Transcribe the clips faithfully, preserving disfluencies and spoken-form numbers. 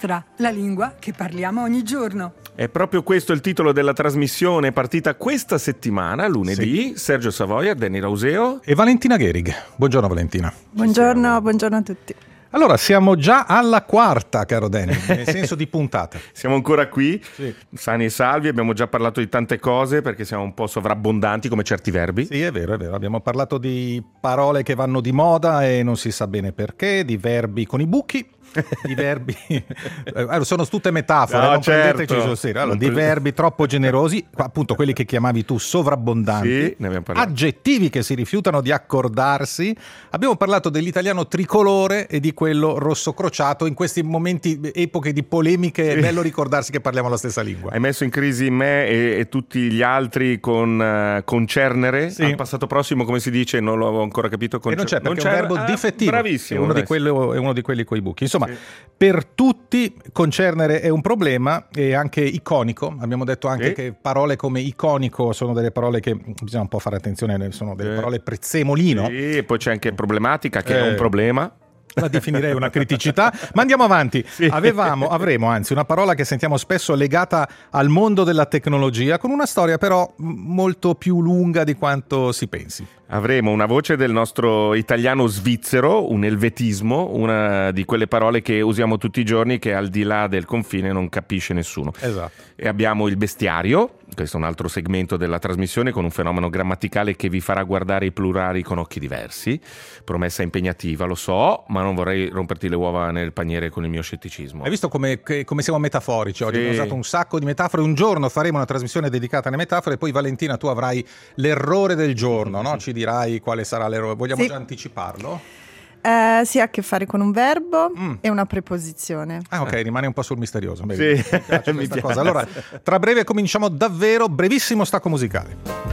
nostra, la lingua che parliamo ogni giorno. È proprio questo il titolo della trasmissione partita questa settimana, lunedì. Sì. Sergio Savoia, Danny Rauseo e Valentina Gherig. Buongiorno Valentina. Buongiorno, buongiorno a tutti. Allora, siamo già alla quarta, caro Danny, nel senso di puntata. Siamo ancora qui, sì. sani e salvi, abbiamo già parlato di tante cose perché siamo un po' sovrabbondanti come certi verbi. Sì, è vero, è vero. Abbiamo parlato di parole che vanno di moda e non si sa bene perché, di verbi con i buchi. Di verbi allora, sono tutte metafore, no, non certo. prendeteci sul serio. Allora, di verbi troppo generosi, appunto quelli che chiamavi tu sovrabbondanti, sì, ne abbiamo parlato. Aggettivi che si rifiutano di accordarsi. Abbiamo parlato dell'italiano tricolore e di quello rosso crociato. In questi momenti, epoche di polemiche, sì. È bello ricordarsi che parliamo la stessa lingua. Hai messo in crisi me e, e tutti gli altri con uh, concernere, sì. Al passato prossimo, come si dice, non l'avevo ancora capito. Concer- e non c'è, perché non è un verbo ah, difettivo. Bravissimo. È uno, di quello, è uno di quelli coi buchi. Insomma, sì. Per tutti concernere è un problema e anche iconico. Abbiamo detto anche sì. Che parole come iconico sono delle parole che bisogna un po' fare attenzione, sono delle sì. Parole prezzemolino. Sì, e poi c'è anche problematica che eh. è un problema. La definirei una criticità, ma andiamo avanti. Sì. Avevamo, avremo anzi una parola che sentiamo spesso legata al mondo della tecnologia, con una storia però molto più lunga di quanto si pensi. Avremo una voce del nostro italiano svizzero, un elvetismo, una di quelle parole che usiamo tutti i giorni che al di là del confine non capisce nessuno. Esatto. E abbiamo il bestiario, questo è un altro segmento della trasmissione con un fenomeno grammaticale che vi farà guardare i plurali con occhi diversi. Promessa impegnativa, lo so, ma non vorrei romperti le uova nel paniere con il mio scetticismo. Hai visto come, come siamo metaforici oggi? Sì. Abbiamo usato un sacco di metafore. Un giorno faremo una trasmissione dedicata alle metafore, poi Valentina tu avrai l'errore del giorno, no? Ci dirai quale sarà l'errore. Vogliamo sì. già anticiparlo? Eh, si ha a che fare con un verbo mm. e una preposizione. Ah, ok, rimane un po' sul misterioso. Beh, sì. Mi piace Mi questa piace. cosa. Allora, tra breve cominciamo davvero, brevissimo stacco musicale.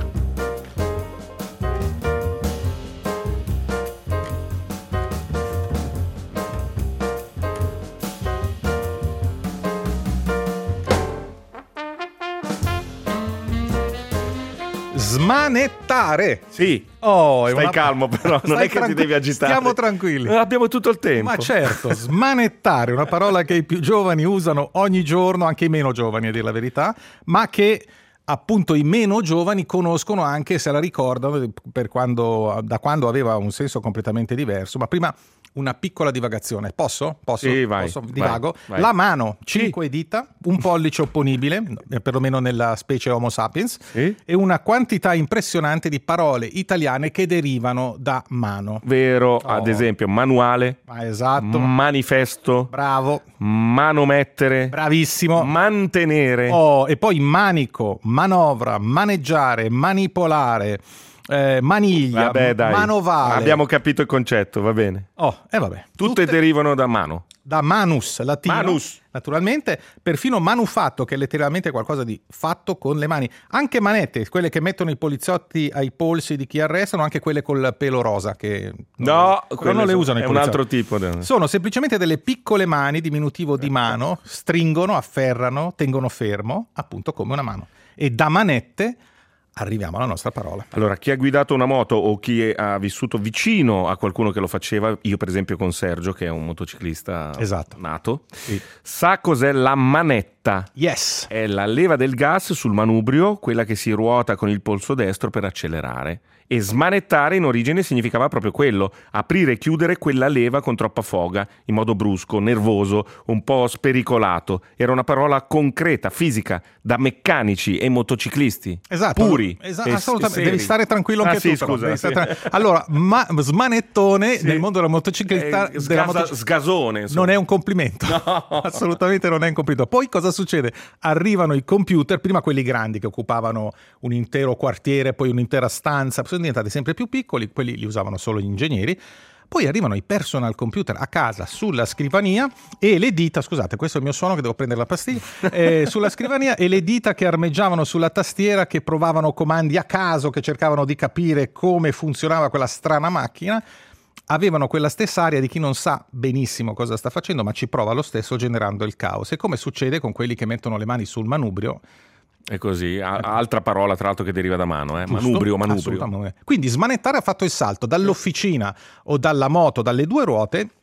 Smanettare. Sì. Oh, Stai una... calmo però, non Stai è che tranqu... ti devi agitare. Stiamo tranquilli. Abbiamo tutto il tempo. Ma certo, smanettare, una parola che i più giovani usano ogni giorno, anche i meno giovani a dire la verità, ma che appunto i meno giovani conoscono anche, se la ricordano, per quando, da quando aveva un senso completamente diverso. Ma prima una piccola divagazione. Posso? Posso? Sì, vai. Posso? Divago. Vai, vai. La mano, cinque sì. dita, un pollice opponibile, perlomeno nella specie Homo sapiens, sì. e una quantità impressionante di parole italiane che derivano da mano. Vero, oh. ad esempio, manuale, ah, esatto. manifesto, bravo, manomettere, bravissimo, mantenere. Oh, e poi manico, manovra, maneggiare, manipolare. Eh, maniglia, vabbè, dai. manovale. Abbiamo capito il concetto, va bene. Oh, e eh, vabbè. Tutte, Tutte derivano da mano. Da manus, latino. Manus. Naturalmente, perfino manufatto, che è letteralmente qualcosa di fatto con le mani. Anche manette, quelle che mettono i poliziotti ai polsi di chi arrestano, anche quelle col pelo rosa, che no, non, non le usano è i poliziotti. È un altro tipo. De... Sono semplicemente delle piccole mani, diminutivo di mano, stringono, afferrano, tengono fermo, appunto come una mano. E da manette arriviamo alla nostra parola. Allora, chi ha guidato una moto o chi ha vissuto vicino a qualcuno che lo faceva, io per esempio con Sergio, che è un motociclista esatto. nato, sì. sa cos'è la manetta. Yes. È la leva del gas sul manubrio, quella che si ruota con il polso destro per accelerare. E smanettare in origine significava proprio quello, aprire e chiudere quella leva con troppa foga, in modo brusco, nervoso, un po' spericolato. Era una parola concreta, fisica, da meccanici e motociclisti. Esatto. Puri. Esatto, e, assolutamente. e devi stare tranquillo anche ah, sì, tu. Scusa, sì. Tra... Allora, ma, smanettone sì. Nel mondo della motocicletta eh, sgasa, della motoc... sgasone. Insomma. Non è un complimento. No. Assolutamente non è un complimento. Poi cosa succede? Arrivano i computer, prima quelli grandi che occupavano un intero quartiere, poi un'intera stanza, sono diventati sempre più piccoli, quelli li usavano solo gli ingegneri. Poi arrivano i personal computer a casa sulla scrivania e le dita, scusate, questo è il mio suono che devo prendere la pastiglia, eh, sulla scrivania e le dita che armeggiavano sulla tastiera, che provavano comandi a caso, che cercavano di capire come funzionava quella strana macchina, avevano quella stessa aria di chi non sa benissimo cosa sta facendo, ma ci prova lo stesso generando il caos. E come succede con quelli che mettono le mani sul manubrio. È così, altra parola tra l'altro che deriva da mano, eh? manubrio, manubrio. Quindi smanettare ha fatto il salto dall'officina o dalla moto, dalle due ruote,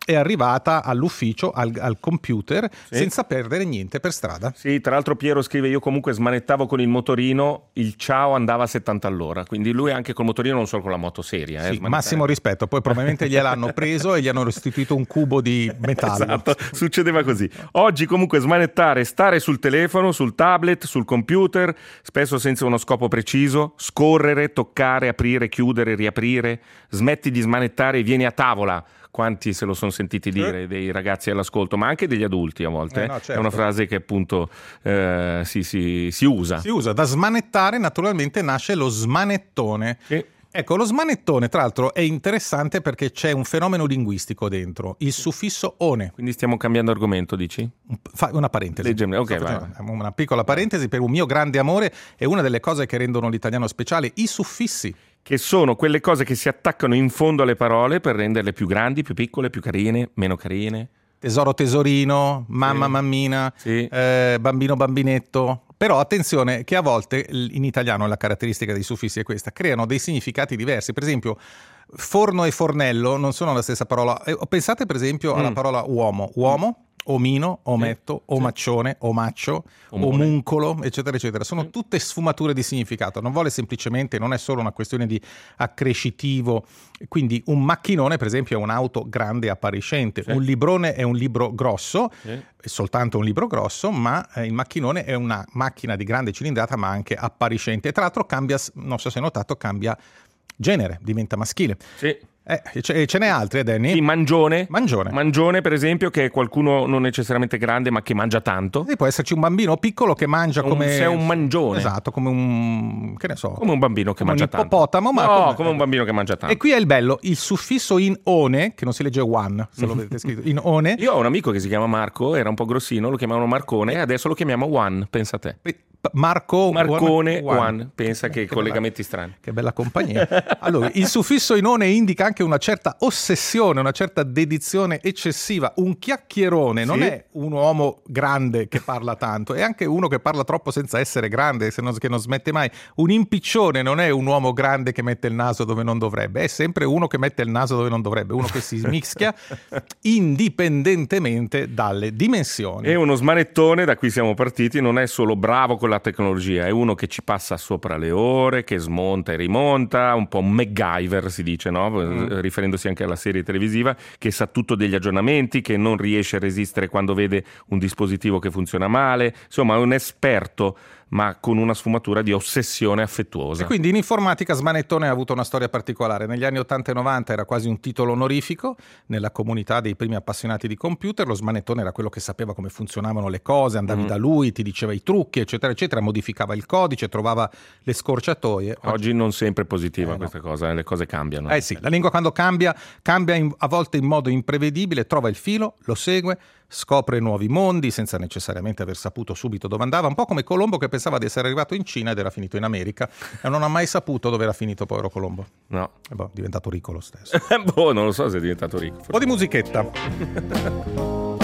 è arrivata all'ufficio, al, al computer, sì. senza perdere niente per strada. Sì, tra l'altro Piero scrive: io comunque smanettavo con il motorino, il ciao andava a settanta all'ora, quindi lui anche col motorino, non solo con la moto seria. Sì, eh, massimo rispetto, poi probabilmente gliel'hanno preso e gli hanno restituito un cubo di metallo. Esatto, succedeva così. Oggi comunque smanettare, stare sul telefono, sul tablet, sul computer, spesso senza uno scopo preciso, scorrere, toccare, aprire, chiudere, riaprire, smetti di smanettare e vieni a tavola. Quanti se lo sono sentiti dire dei ragazzi all'ascolto, ma anche degli adulti a volte. Eh no, certo. È una frase che appunto eh, si, si, si usa. Si usa. Da smanettare naturalmente nasce lo smanettone. Sì. Ecco, lo smanettone tra l'altro è interessante perché c'è un fenomeno linguistico dentro, il suffisso one. Quindi stiamo cambiando argomento, dici? Fa una parentesi. Leggermi, ok, vai. Una piccola parentesi per un mio grande amore e una delle cose che rendono l'italiano speciale, i suffissi. Che sono quelle cose che si attaccano in fondo alle parole per renderle più grandi, più piccole, più carine, meno carine. Tesoro tesorino, mamma sì. mammina, sì. eh, bambino bambinetto. Però attenzione che a volte in italiano la caratteristica dei suffissi è questa, creano dei significati diversi. Per esempio forno e fornello non sono la stessa parola. Pensate per esempio alla mm. parola uomo, uomo, omino, ometto, sì. omaccione, omaccio, Omone. omuncolo, eccetera, eccetera. Sono sì. tutte sfumature di significato. Non vuole semplicemente, non è solo una questione di accrescitivo. Quindi un macchinone, per esempio, è un'auto grande e appariscente. Sì. Un librone è un libro grosso, sì. è soltanto un libro grosso, ma il macchinone è una macchina di grande cilindrata, ma anche appariscente. E tra l'altro cambia, non so se hai notato, cambia genere, diventa maschile. Sì. Eh, ce, ce n'è altre, Danny? Sì, mangione. Mangione. Mangione, per esempio, che è qualcuno non necessariamente grande, ma che mangia tanto. Sì, può esserci un bambino piccolo che mangia un, come... Se è un mangione. Esatto, come un... che ne so. Come un bambino che come mangia un tanto. ippopotamo, ma... No, come... come un bambino che mangia tanto. E qui è il bello, il suffisso in one, che non si legge one, se lo vedete scritto, in one... Io ho un amico che si chiama Marco, era un po' grossino, lo chiamavano Marcone, e adesso lo chiamiamo One, pensa a te. Marco Marcone One, One. Pensa che, che collegamenti bella, strani. Che bella compagnia. Allora, il suffisso in one indica anche una certa ossessione, una certa dedizione eccessiva. Un chiacchierone non sì. è un uomo grande che parla tanto, è anche uno che parla troppo senza essere grande, se non, che non smette mai. Un impiccione non è un uomo grande che mette il naso dove non dovrebbe, è sempre uno che mette il naso dove non dovrebbe, uno che si mischia indipendentemente dalle dimensioni. E uno smanettone, da cui siamo partiti, non è solo bravo con la tecnologia, è uno che ci passa sopra le ore, che smonta e rimonta, un po' MacGyver si dice, no? Mm. Riferendosi anche alla serie televisiva, che sa tutto degli aggiornamenti, che non riesce a resistere quando vede un dispositivo che funziona male, insomma è un esperto, ma con una sfumatura di ossessione affettuosa. E quindi in informatica Smanettone ha avuto una storia particolare. Negli anni ottanta e novanta era quasi un titolo onorifico nella comunità dei primi appassionati di computer. Lo Smanettone era quello che sapeva come funzionavano le cose, andavi mm. da lui, ti diceva i trucchi, eccetera, eccetera, modificava il codice, trovava le scorciatoie. Oggi, Oggi non sempre è positiva eh, questa no. cosa, le cose cambiano. Eh sì, la lingua quando cambia, cambia in, a volte in modo imprevedibile, trova il filo, lo segue, scopre nuovi mondi senza necessariamente aver saputo subito dove andava, un po' come Colombo che pensava di essere arrivato in Cina ed era finito in America e non ha mai saputo dove era finito povero Colombo. No. E boh, è diventato ricco lo stesso. Boh, non lo so se è diventato ricco. Un po' di musichetta.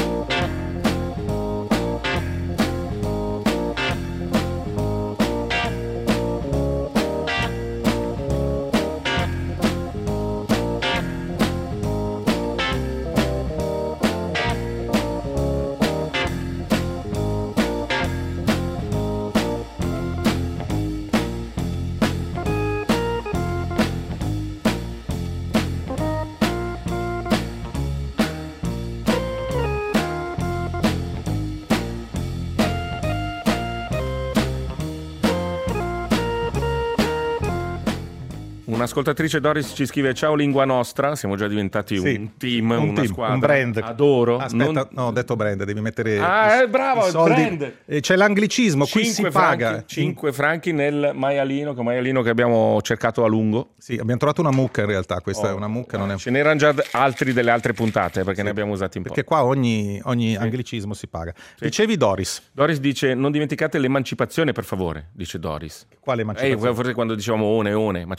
Un'ascoltatrice Doris ci scrive: ciao lingua nostra, siamo già diventati sì, un team, un, una team, squadra, un brand. Adoro. Aspetta, non... no, ho detto brand, devi mettere ah, è bravo, i soldi. Brand. E c'è l'anglicismo, qui si franchi, paga cinque franchi nel maialino, che maialino che abbiamo cercato a lungo. Sì, abbiamo trovato una mucca in realtà, questa oh, è una mucca, non è... Ce n'erano già altri delle altre puntate perché sì, ne abbiamo usati un perché po'. Perché qua ogni, ogni sì. anglicismo si paga. Sì. Dicevi Doris. Doris dice: non dimenticate l'emancipazione per favore, dice Doris. Quale emancipazione? Eh, forse quando dicevamo one one, ma c'è anche ah, one.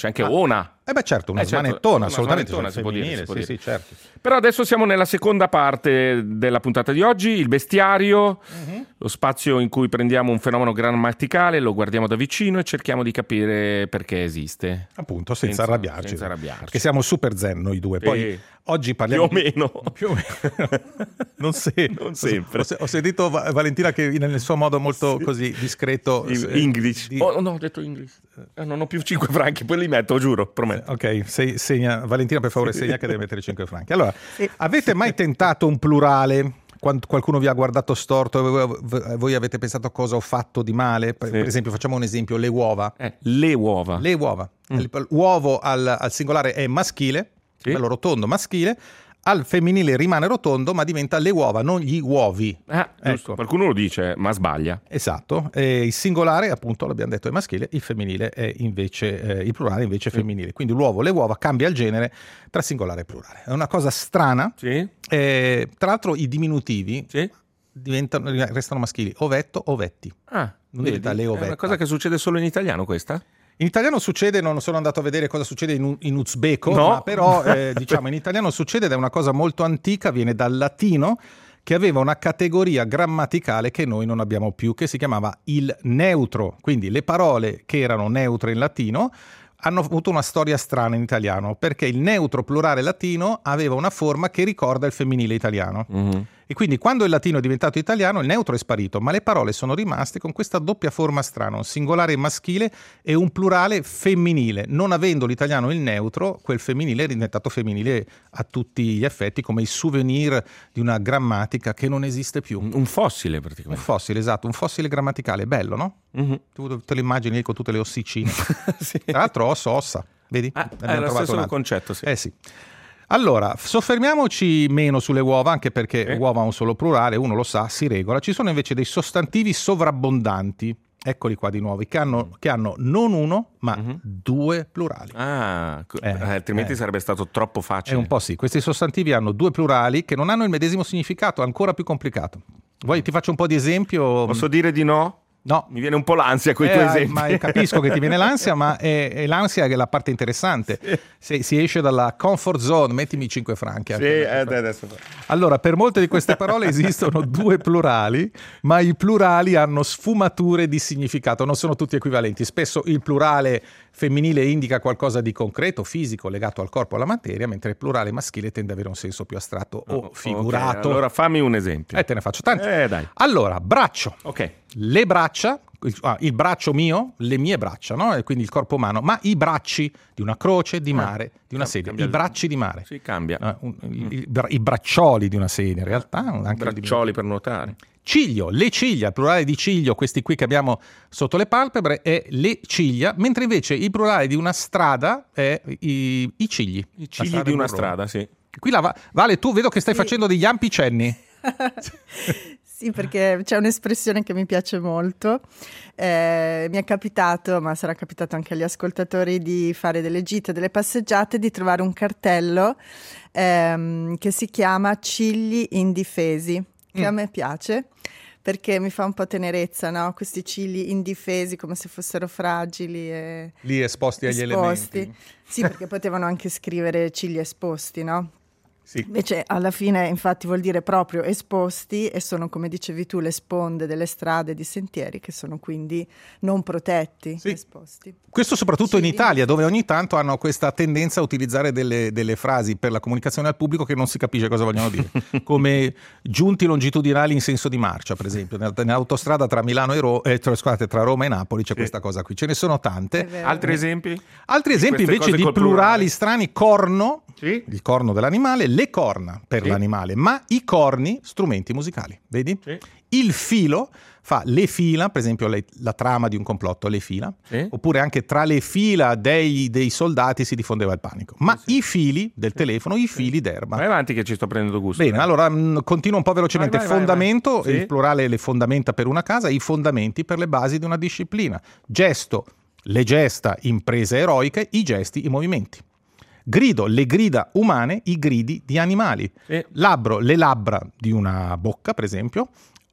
smanettona. Eh beh certo, una Eh, certo, smanettona, una assolutamente, smanettona, si può dire, femminile, si può sì, dire. sì, certo. Però adesso siamo nella seconda parte della puntata di oggi, il bestiario, Mhm. lo spazio in cui prendiamo un fenomeno grammaticale, lo guardiamo da vicino e cerchiamo di capire perché esiste. Appunto, senza, Senza- arrabbiarci. senza arrabbiarci. Perché siamo super zen noi due. Poi Sì. oggi parliamo Più o di- meno. più o meno. non sempre. Non sempre. Ho, se- ho sentito Va- Valentina che nel suo modo molto così discreto In- eh, English. di- Oh no, ho detto English. Eh, non ho più cinque franchi, poi li metto, giuro, prometto. Ok, se- segna, Valentina per favore segna che deve mettere cinque franchi. Allora, Sì. avete mai tentato un plurale? Quando qualcuno vi ha guardato storto e voi, voi avete pensato cosa ho fatto di male? Per, Sì. per esempio, facciamo un esempio, le uova. Eh, le uova. Le uova. Mm. L'uovo al, al singolare è maschile, Sì. bello rotondo maschile, al femminile rimane rotondo ma diventa le uova, non gli uovi. Ah, giusto. Ecco. Qualcuno lo dice, ma sbaglia. Esatto, e il singolare appunto l'abbiamo detto è maschile, il femminile è invece, eh, il plurale invece è femminile, quindi l'uovo, le uova cambia il genere tra singolare e plurale. È una cosa strana, Sì? eh, tra l'altro i diminutivi Sì? diventano, restano maschili, ovetto, ovetti. Ah, Non vedi? diventa le È una ovetta. cosa che succede solo in italiano questa? In italiano succede, non sono andato a vedere cosa succede in, in uzbeko, No. ma però eh, diciamo in italiano succede ed è una cosa molto antica, viene dal latino, che aveva una categoria grammaticale che noi non abbiamo più, che si chiamava il neutro. Quindi le parole che erano neutre in latino hanno avuto una storia strana in italiano, perché il neutro plurale latino aveva una forma che ricorda il femminile italiano. Mm-hmm. E quindi quando il latino è diventato italiano il neutro è sparito, ma le parole sono rimaste con questa doppia forma strana, un singolare maschile e un plurale femminile. Non avendo l'italiano il neutro, quel femminile è diventato femminile a tutti gli effetti, come il souvenir di una grammatica che non esiste più. Un fossile Un praticamente. fossile, esatto, un fossile grammaticale, bello, no? Mhm. Tu te lo immagini con tutte le ossicine. Sì. Tra l'altro osso, ossa, vedi? Ah, Ne abbiamo è lo trovato stesso un altro. concetto, sì. Eh sì. Allora, soffermiamoci meno sulle uova, anche perché Eh. uova ha un solo plurale, uno lo sa, si regola. Ci sono invece dei sostantivi sovrabbondanti, eccoli qua di nuovo, che hanno, che hanno non uno, ma Mhm. due plurali. Ah, co- Eh, altrimenti eh. sarebbe stato troppo È facile. un po' sì, questi sostantivi hanno due plurali che non hanno il medesimo significato, ancora più complicato. Vuoi ti faccio un po' di esempio? Posso dire di no? No. Mi viene un po' l'ansia con i Eh, tuoi ah, esempi. ma capisco che ti viene l'ansia, ma è, è l'ansia che è la parte interessante. Se si esce dalla comfort zone, mettimi cinque franchi. Sì, anche eh, per- adesso. Allora, per molte di queste parole esistono due plurali, ma i plurali hanno sfumature di significato, non sono tutti equivalenti. Spesso il plurale femminile indica qualcosa di concreto, fisico, legato al corpo, alla materia, mentre il plurale maschile tende ad avere un senso più astratto o figurato. Ok, allora fammi un esempio. Eh, te ne faccio tanti. Eh, dai. Allora, braccio. Ok. Le braccia, ah, il braccio mio, le mie braccia, no? E quindi il corpo umano, ma i bracci di una croce di mare, di una Cam- sedia, cambia i il- bracci di mare. Sì, cambia. Ah, un- i, i bra- i braccioli di una sedia, in realtà. Anche il Braccioli per nuotare. ciglio, le ciglia, il plurale di ciglio, questi qui che abbiamo sotto le palpebre, è le ciglia, mentre invece il plurale di una strada è i, i cigli. I La cigli strada di in una burrone. strada, sì. Qui la va- Vale, tu vedo che stai Sì. facendo degli ampicenni. Sì, perché c'è un'espressione che mi piace molto. Eh, mi è capitato, ma sarà capitato anche agli ascoltatori, di fare delle gite, delle passeggiate, di trovare un cartello ehm, che si chiama Cigli indifesi, che Mm. a me piace perché mi fa un po' tenerezza, no? Questi cigli indifesi come se fossero fragili e Lì esposti agli esposti. elementi. Sì, perché potevano anche scrivere cigli esposti, no? Sì. Invece alla fine infatti vuol dire proprio esposti e sono, come dicevi tu, le sponde delle strade e di sentieri che sono quindi non protetti, Sì. esposti. Questo soprattutto in Sì. Italia, dove ogni tanto hanno questa tendenza a utilizzare delle, delle frasi per la comunicazione al pubblico che non si capisce cosa vogliono dire, come giunti longitudinali in senso di marcia, per esempio. Nel- Nell'autostrada tra Milano e Ro- eh, tra, scusate, tra Roma e Napoli c'è questa cosa qui. Ce ne sono È tante. vero. Altri esempi? Altri esempi Queste invece cose di col plurali plurale. strani, corno, Sì. il corno dell'animale, le corna per Sì. l'animale, ma i corni, strumenti musicali, vedi? Sì. Il filo fa le fila, per esempio le- la trama di un complotto, le fila, Sì. oppure anche tra le fila dei, dei soldati si diffondeva il panico. Ma Sì, sì. i fili del telefono, i fili d'erba. Vai avanti che ci sto prendendo gusto. Bene, allora mh, continuo un po' velocemente. Vai, vai, vai, Fondamento, vai. Sì. il plurale le fondamenta per una casa, i fondamenti per le basi di una disciplina. Gesto, le gesta, imprese eroiche, i gesti, i movimenti. Grido, le grida umane, i gridi di animali. Sì. Labbro, le labbra di una bocca, per esempio.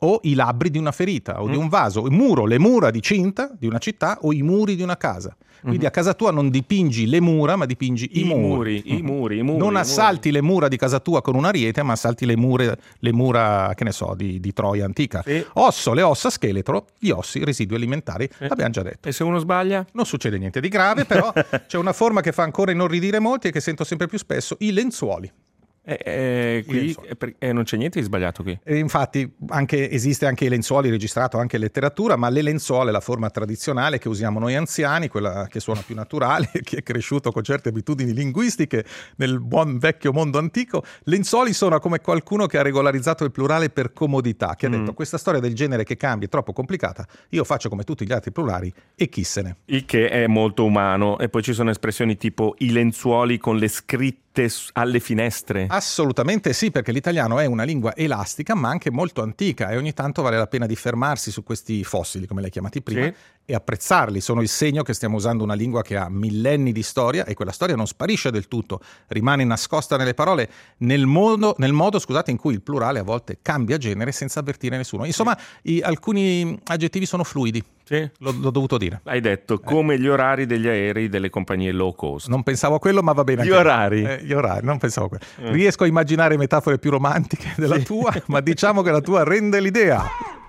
o i labbri di una ferita o mm. di un vaso, il muro, le mura di cinta di una città o i muri di una casa. Quindi mm-hmm. a casa tua non dipingi le mura, ma dipingi i, I muri. muri mm. I muri, i muri. Non i assalti muri. le mura di casa tua con un ariete, ma assalti le mura, le mura che ne so, di, di Troia antica. Sì. Osso, le ossa, scheletro, gli ossi, residui alimentari, sì. l'abbiamo già detto. E se uno sbaglia? Non succede niente di grave, però c'è una forma che fa ancora inorridire molti e che sento sempre più spesso, i lenzuoli. Eh, eh, qui eh, non c'è niente di sbagliato qui. E infatti anche, esiste anche i lenzuoli, registrato anche in letteratura, ma le lenzuole, la forma tradizionale che usiamo noi anziani, quella che suona più naturale, che è cresciuto con certe abitudini linguistiche nel buon vecchio mondo antico, lenzuoli sono come qualcuno che ha regolarizzato il plurale per comodità, che ha detto mm. questa storia del genere che cambia è troppo complicata, io faccio come tutti gli altri plurali e chi se ne. Il che è molto umano. E poi ci sono espressioni tipo i lenzuoli con le scritte alle finestre. Assolutamente sì, perché l'italiano è una lingua elastica ma anche molto antica e ogni tanto vale la pena di fermarsi su questi fossili, come li hai chiamati prima, sì. e apprezzarli. Sono il segno che stiamo usando una lingua che ha millenni di storia e quella storia non sparisce del tutto, rimane nascosta nelle parole, nel modo, nel modo scusate, in cui il plurale a volte cambia genere senza avvertire nessuno. Insomma, sì. i, alcuni aggettivi sono fluidi. Sì. L'ho, l'ho dovuto dire. L'hai detto, come eh. gli orari degli aerei delle compagnie low cost. Non pensavo a quello, ma va bene. Gli orari? Eh, gli orari, non pensavo a quello. Mm. Riesco a immaginare metafore più romantiche della sì. tua, ma diciamo che la tua rende l'idea.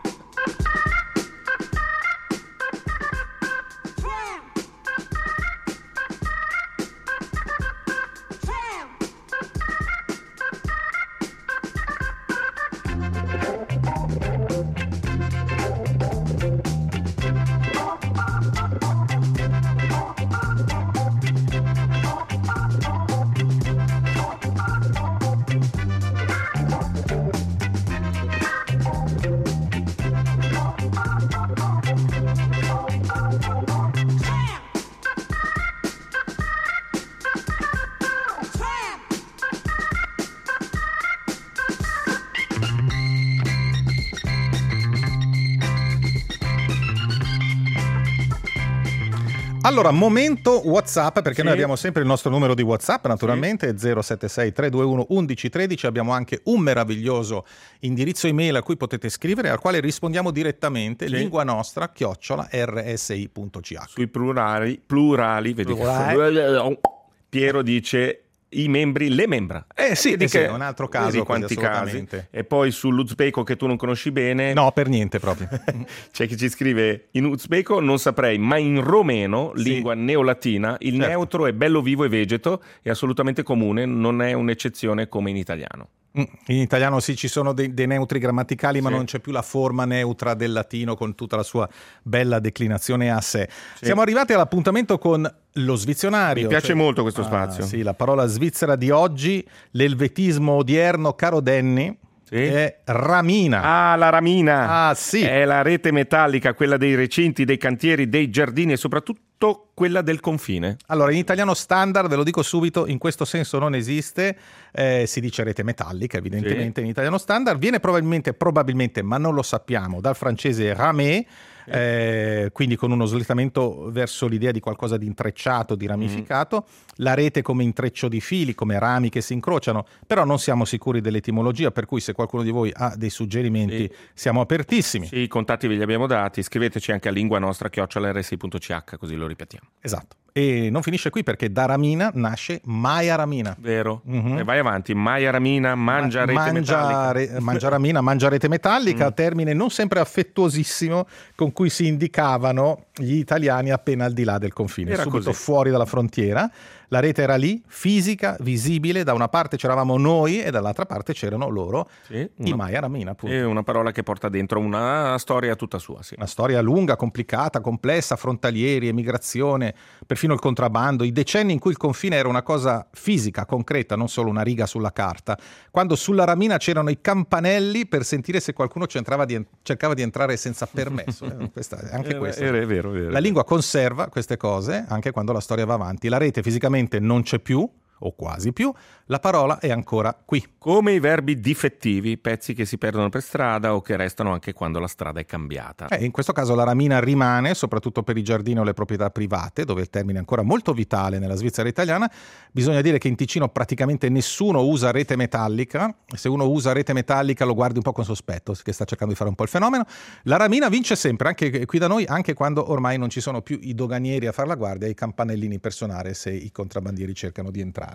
Allora, momento WhatsApp, perché sì. noi abbiamo sempre il nostro numero di WhatsApp, naturalmente, sì. zero sette sei tre due uno uno uno uno tre. Abbiamo anche un meraviglioso indirizzo email a cui potete scrivere, al quale rispondiamo direttamente, sì. lingua nostra, chiocciola, rsi punto c h. Sui plurali, plurali, vedi plurali. Piero dice... i membri, le membra. Eh sì, eh sì è un altro caso. Vedi quanti casi. E poi sull'uzbeko che tu non conosci bene. No, per niente proprio. C'è chi ci scrive in uzbeko, non saprei, ma in romeno, sì. lingua neolatina, il certo. neutro è bello vivo e vegeto, è assolutamente comune, non è un'eccezione come in italiano. In italiano sì, ci sono dei, dei neutri grammaticali, ma sì. non c'è più la forma neutra del latino con tutta la sua bella declinazione a sé. Sì. Siamo arrivati all'appuntamento con lo svizionario. Mi piace cioè, molto questo ah, spazio. Sì, la parola svizzera di oggi, l'elvetismo odierno, caro Danny, sì. è ramina. Ah, la ramina. Ah, sì. È la rete metallica, quella dei recinti, dei cantieri, dei giardini e soprattutto quella del confine. Allora, in italiano standard, ve lo dico subito, in questo senso non esiste, eh, si dice rete metallica evidentemente sì. in italiano standard, viene probabilmente, probabilmente, ma non lo sappiamo, dal francese ramé, Eh, quindi con uno slittamento verso l'idea di qualcosa di intrecciato, di ramificato, mm. la rete come intreccio di fili, come rami che si incrociano, però non siamo sicuri dell'etimologia, per cui se qualcuno di voi ha dei suggerimenti sì. siamo apertissimi. Sì, i contatti ve li abbiamo dati, scriveteci anche a lingua nostra chiocciola r s i punto c h, così lo ripetiamo. Esatto. E non finisce qui, perché da ramina nasce Maia Ramina. Vero. Mm-hmm. E vai avanti, Maia Ramina, mangia rete mangia, metallica. Re, mangia Ramina, mangia rete metallica, mm. termine non sempre affettuosissimo con cui si indicavano gli italiani appena al di là del confine, era subito così. Fuori dalla frontiera. La rete era lì, fisica, visibile, da una parte c'eravamo noi e dall'altra parte c'erano loro, sì, una, i Maia Ramina, appunto. È una parola che porta dentro una storia tutta sua, sì. Una storia lunga, complicata, complessa, frontalieri, emigrazione, perfino il contrabbando, i decenni in cui il confine era una cosa fisica, concreta, non solo una riga sulla carta, quando sulla Ramina c'erano i campanelli per sentire se qualcuno cercava di, cercava di entrare senza permesso. eh, questa, anche questo. È vero, è vero, è vero. La lingua conserva queste cose anche quando la storia va avanti. La rete fisicamente non c'è più, o quasi più, la parola è ancora qui. Come i verbi difettivi, pezzi che si perdono per strada o che restano anche quando la strada è cambiata. Eh, in questo caso la ramina rimane, soprattutto per i giardini o le proprietà private, dove il termine è ancora molto vitale nella Svizzera italiana. Bisogna dire che in Ticino praticamente nessuno usa rete metallica. Se uno usa rete metallica lo guardi un po' con sospetto, che sta cercando di fare un po' il fenomeno. La ramina vince sempre, anche qui da noi, anche quando ormai non ci sono più i doganieri a far la guardia e i campanellini per suonare se i contrabbandieri cercano di entrare.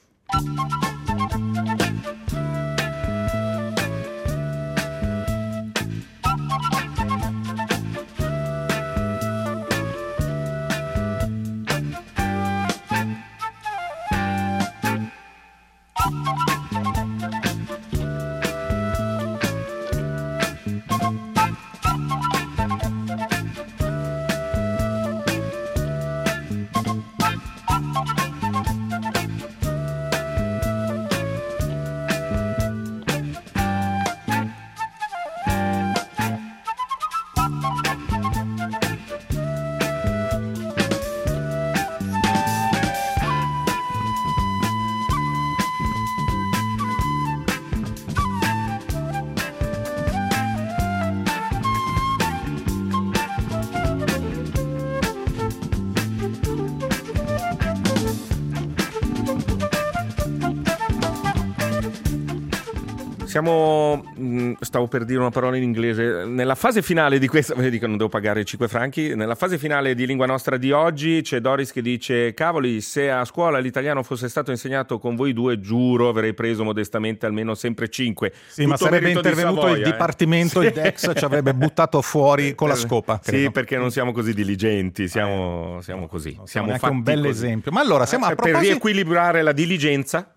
Siamo, mh, stavo per dire una parola in inglese, nella fase finale di questa, vedi che non devo pagare cinque franchi, nella fase finale di Lingua Nostra di oggi c'è Doris che dice: cavoli, se a scuola l'italiano fosse stato insegnato con voi due, giuro avrei preso modestamente almeno sempre cinque. Sì, ma sarebbe intervenuto Savoia, il Dipartimento, eh? il Dex ci avrebbe buttato fuori con la scopa, credo. Sì, perché non siamo così diligenti, siamo, eh, siamo così. No, siamo neanche un bel così. esempio. Ma allora siamo eh, a per proposito... riequilibrare la diligenza.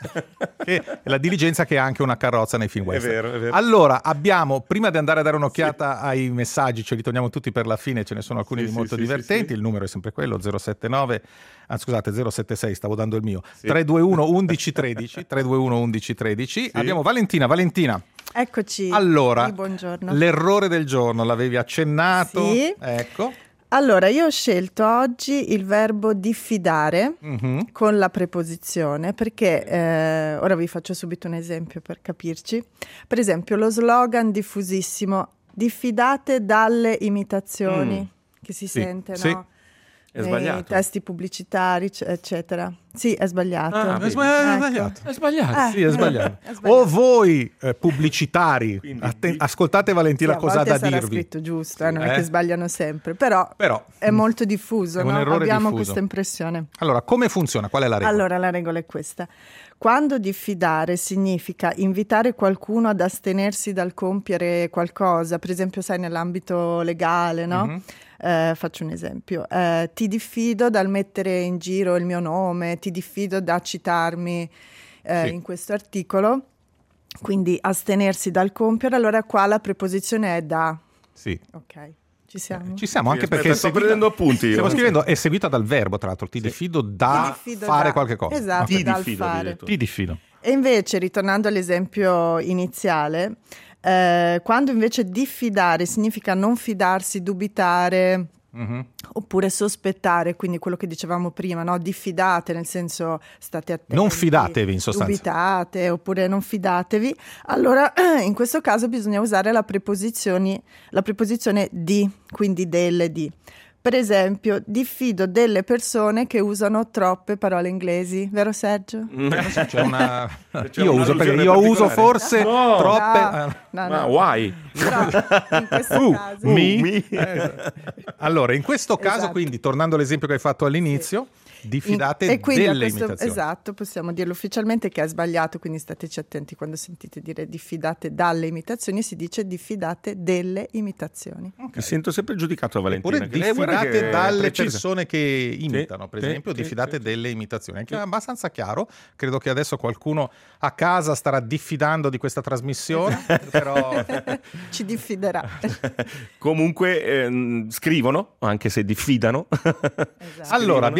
Che la diligenza che ha anche una carrozza nei film western. È vero, è vero. Allora, abbiamo, prima di andare a dare un'occhiata sì. ai messaggi, ce li torniamo tutti per la fine, ce ne sono alcuni sì, di molto sì, divertenti, sì, sì. Il numero è sempre quello, zero sette nove, ah, scusate, zero sette sei, stavo dando il mio, sì. tre due uno undici tredici, tre due uno undici tredici. Sì. Abbiamo Valentina, Valentina. Eccoci. Allora, sì, buongiorno. L'errore del giorno, l'avevi accennato. Sì. Ecco. Allora, io ho scelto oggi il verbo diffidare mm-hmm. con la preposizione perché, eh, ora vi faccio subito un esempio per capirci. Per esempio, lo slogan diffusissimo, diffidate dalle imitazioni, mm. che si sì. sente, sì. no? È sbagliato. Testi pubblicitari, eccetera. Sì, è sbagliato. Ah, è sbagliato. Ecco. È sbagliato. Eh, Sì, è sbagliato. è sbagliato. O voi eh, pubblicitari, Quindi, atten- ascoltate Valentina sì, a cosa ha volte da sarà dirvi. scritto giusto, eh, non Eh? è che sbagliano sempre, però, Però è molto diffuso, è un no? errore Abbiamo diffuso. questa impressione. Allora, come funziona? Qual è la regola? Allora, la regola è questa. Quando diffidare significa invitare qualcuno ad astenersi dal compiere qualcosa, per esempio, sai, nell'ambito legale, no? Mm-hmm. Eh, faccio un esempio. Eh, ti diffido dal mettere in giro il mio nome, ti diffido da citarmi eh, Sì. in questo articolo. Quindi astenersi dal compiere, allora qua la preposizione è da. Sì. Ok. Ci siamo? Ci siamo, Sì, anche aspetta, perché sto è seguita- prendendo appunti io. Stiamo scrivendo, è seguita dal verbo, tra l'altro, ti Sì. diffido da Ti diffido fare da- qualche cosa. Esatto, Ti dal diffido, fare. addirittura. Ti diffido. E invece, ritornando all'esempio iniziale, eh, quando invece diffidare significa non fidarsi, dubitare, Mhm. oppure sospettare, quindi quello che dicevamo prima, no? Diffidate, nel senso state attenti. Non fidatevi, in sostanza. Dubitate, oppure non fidatevi. Allora, in questo caso bisogna usare la preposizione, la preposizione di, quindi delle di. Per esempio, diffido delle persone che usano troppe parole inglesi, vero Sergio? C'è una... C'è io un'allusione uso, perché io uso particolare? forse No. troppe... No, eh, no, Ma no. why? Però, in questo Uh, caso... mi? mi? Eh, allora, in questo caso, Esatto. quindi, tornando all'esempio che hai fatto all'inizio, diffidate In- e quindi a delle questo- imitazioni. Esatto, possiamo dirlo ufficialmente che è sbagliato, quindi stateci attenti quando sentite dire diffidate dalle imitazioni, si dice diffidate delle imitazioni. Mi sento sempre giudicato, Valentina. Oppure che lei guarda diffidate che è dalle precisa. persone che imitano, per sì, esempio, sì, diffidate sì. delle imitazioni. Anche Sì. è abbastanza chiaro. Credo che adesso qualcuno a casa starà diffidando di questa trasmissione, però Ci diffiderà. Comunque ehm, scrivono, anche se diffidano. Esatto. allora Scrivono. abbiamo, abbiamo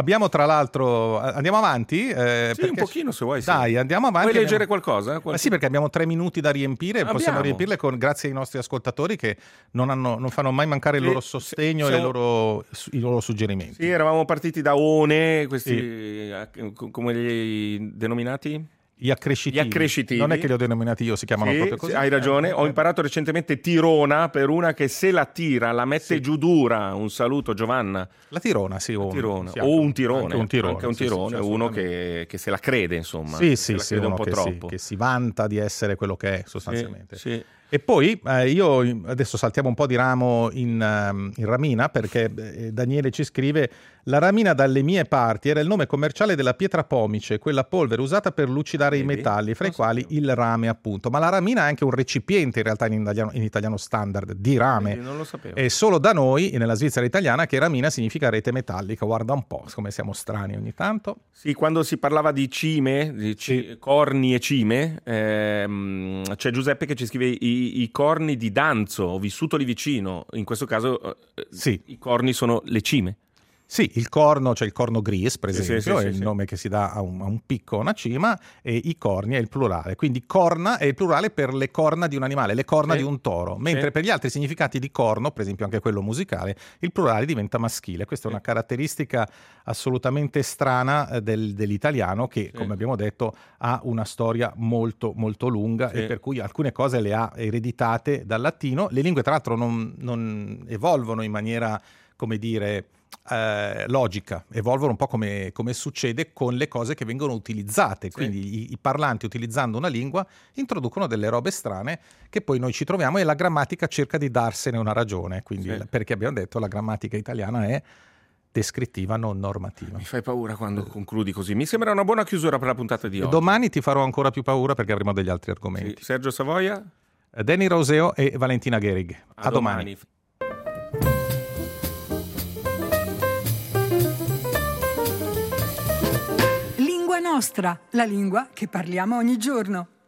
abbiamo tra l'altro, andiamo avanti? Eh, sì, un pochino se vuoi. Sì. Dai, andiamo avanti. Vuoi leggere abbiamo... qualcosa? Qualche... Eh sì, perché abbiamo tre minuti da riempire, abbiamo. Possiamo riempirle con, grazie ai nostri ascoltatori che non, hanno, non fanno mai mancare il sì, loro sostegno sì, e siamo... le loro, i loro suggerimenti. Sì, eravamo partiti da One, questi sì. come li denominati? Gli accrescitivi. Gli accrescitivi. Non è che li ho denominati io, si chiamano sì, proprio così. Sì, hai ragione. Eh, Ho imparato recentemente tirona per una che se la tira la mette sì. giù dura. Un saluto, Giovanna. La tirona, sì. O, tirona. o un tirone. Anche un tirone. Anche un tirone, sì, sì, uno che, che se la crede, insomma. Sì, sì, se la sì, crede un po' che troppo. Si, che si vanta di essere quello che è, sostanzialmente. Sì, sì. E poi eh, io adesso saltiamo un po' di ramo in, um, in ramina, perché eh, Daniele ci scrive: la ramina dalle mie parti era il nome commerciale della pietra pomice, quella polvere usata per lucidare Vedi? i metalli, fra non i quali sapevo. il rame, appunto. Ma la ramina è anche un recipiente in realtà in italiano, in italiano standard di rame. Vedi, non lo sapevo. E solo da noi, nella Svizzera italiana, che ramina significa rete metallica. Guarda un po' come siamo strani ogni tanto. Sì, quando si parlava di cime, di ci, sì. corni e cime, ehm, c'è Giuseppe che ci scrive i I corni di Danzo, ho vissuto lì vicino, in questo caso eh, sì. i corni sono le cime. Sì, il corno, c'è il corno gris, per esempio, sì, sì, sì, è il sì. nome che si dà a un, a un picco, a una cima, e i corni è il plurale. Quindi corna è il plurale per le corna di un animale, le corna sì. di un toro. Mentre sì. per gli altri significati di corno, per esempio anche quello musicale, il plurale diventa maschile. Questa sì. è una caratteristica assolutamente strana del, dell'italiano che, sì. come abbiamo detto, ha una storia molto, molto lunga sì. e per cui alcune cose le ha ereditate dal latino. Le lingue, tra l'altro, non, non evolvono in maniera, come dire... Eh, logica, evolvono un po' come, come succede con le cose che vengono utilizzate, sì. quindi i, i parlanti utilizzando una lingua introducono delle robe strane che poi noi ci troviamo e la grammatica cerca di darsene una ragione, quindi sì. perché abbiamo detto la grammatica italiana è descrittiva, non normativa. Mi fai paura quando concludi così, mi sembra una buona chiusura per la puntata di e oggi. Domani ti farò ancora più paura perché avremo degli altri argomenti. Sì. Sergio Savoia, Danny Roseo e Valentina Gehrig. A, a domani, domani. Lingua nostra, la lingua che parliamo ogni giorno.